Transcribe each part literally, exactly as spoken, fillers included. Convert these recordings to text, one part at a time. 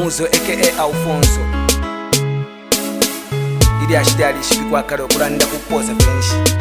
Muzo aka Alfonso. Ili ashitari shipikwa karo kuranda kupoza fenshi.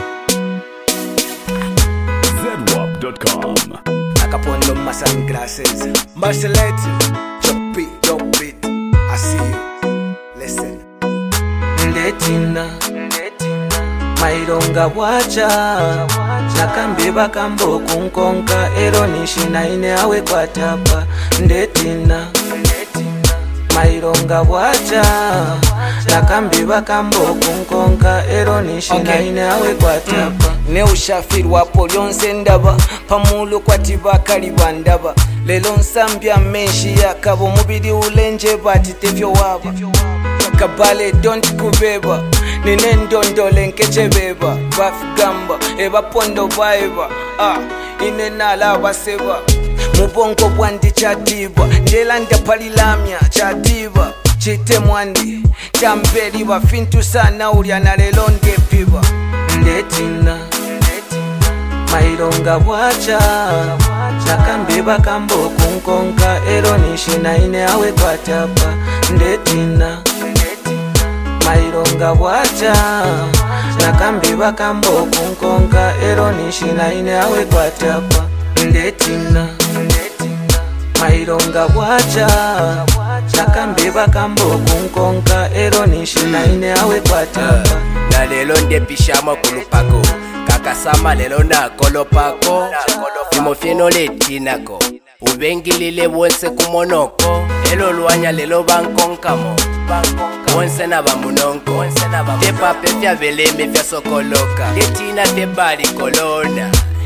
Z W A P dot com. Akapondo my sunglasses. Marcelette, chop it, chop it. I see you. Listen. Ndetina, maironga wacha. Nakambe bakambo kunkonka. Ero nishina ine awe kwa tapa. Ndetina, maironga wacha. Nakambe bakambo kunkonka. Ero nishina ine awe kwa tapa. Ne ushafiri wapo lyonse ndaba. Pamulu kwa tibakali bandaba. Lelo nsambya menshi yakabo. Mubidi ulenje bati tevyo waba. Kabale don't kubeba. Nine ndondole nkeche beba. Bafgamba eba pondo baiba. Ah, ine nala baseba. Mubongo bwandi chadiba. Ndelanda palilamya chadiba. Chite mwandi Chambeli bafintu sana ulya na lelo ndepiba. Ndetina maironga wacha. Nakambe bakambo kunkonka. Ero nishina ine awe kwa tapa. Ndetina maironga wacha. Nakambe bakambo kunkonka. Ero nishina ine awe kwa tapa. Ndetina maironga wacha. Nakambe bakambo kunkonka. Ero nishina ine awe kwa tapa. Na lelo ndepishama kulupako. Kakasama lelo na kolopako. Imofyeno letinako. Ubengilile wonse kumonoko. Elo luanya lelo bankonkamo. Wonse na bamunonko. Tepa pefya veleme fya sokoloka. Letina tebali kolona.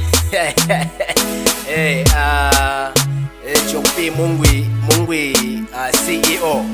Hey, ah, uh, Chopi Mungwi, Mungwi, uh, C E O.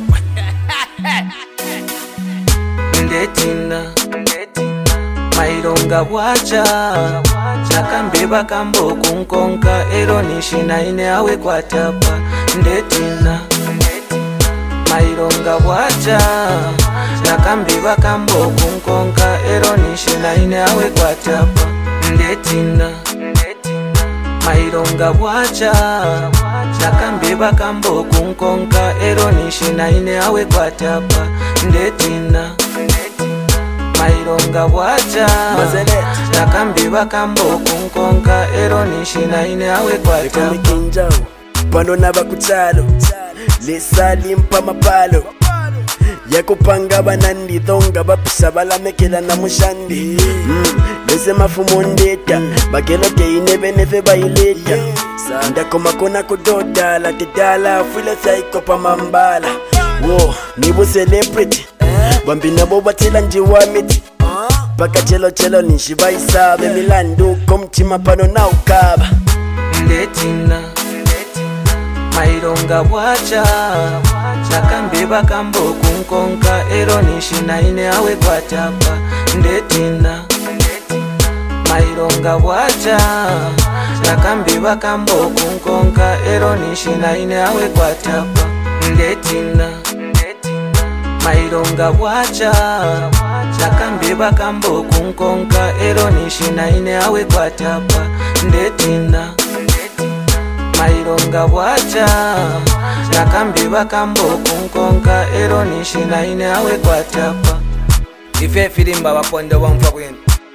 Ndetina maironga wacha. Nakambe bakambo kunkonka. Ero nishina ine awe kwa tapa. Ndetina maironga wacha. Nakambe bakambo kunkonka. Ero nishina ine awe kwa tapa. Ndetina maironga wacha. Nakambe bakambo kunkonka. Ero nishina ine awe kwa tapa. Ndetina maironga wacha. Nakambe bakambo kunkonka. Ero nishina ine awe kwa tapa. Pano na bakuchalo Lesali mpa mapalo Yakupanga banandi thonga bapisa balamekela na mushandi mm. Lese mafumo ndeta bakelo te inebenefe baileta Ndako makona kudoda la tedala Fwile saiko pa mambala Wo, nibu celebrity Bambina boba tila njiwa miti Paka chelo chelo nishiba isabe Milandu komchima pano na ukaba Ndetina maironga wacha. Nakambe bakambo kunkonka. Ero nishina ine awe kwa tapa. Ndetina maironga wacha. Nakambe bakambo kunkonka. Ero nishina ine awe kwa tapa. Ndetina maironga wacha. Nakambe bakambo kunkonka. Ero nishina ine awe kwa tapa. Ndetina maironga wacha. Nakambe bakambo kunkonka. Ero nishina ine awe kwa tapa. Ife filimba bapondo bamfa kwenu.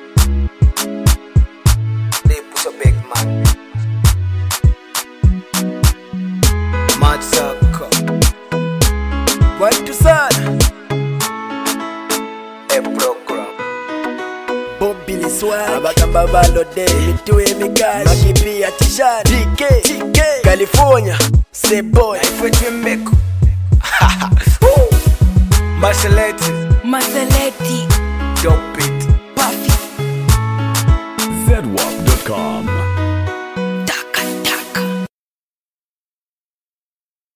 They push a big man. Mad sucker. What to say? A program. Bobby the swag Abakamba balode Mituwe mikali Makipi ya tishari D K T K California Say boy Naifwe meko. Marcelette Marcelette Dope it.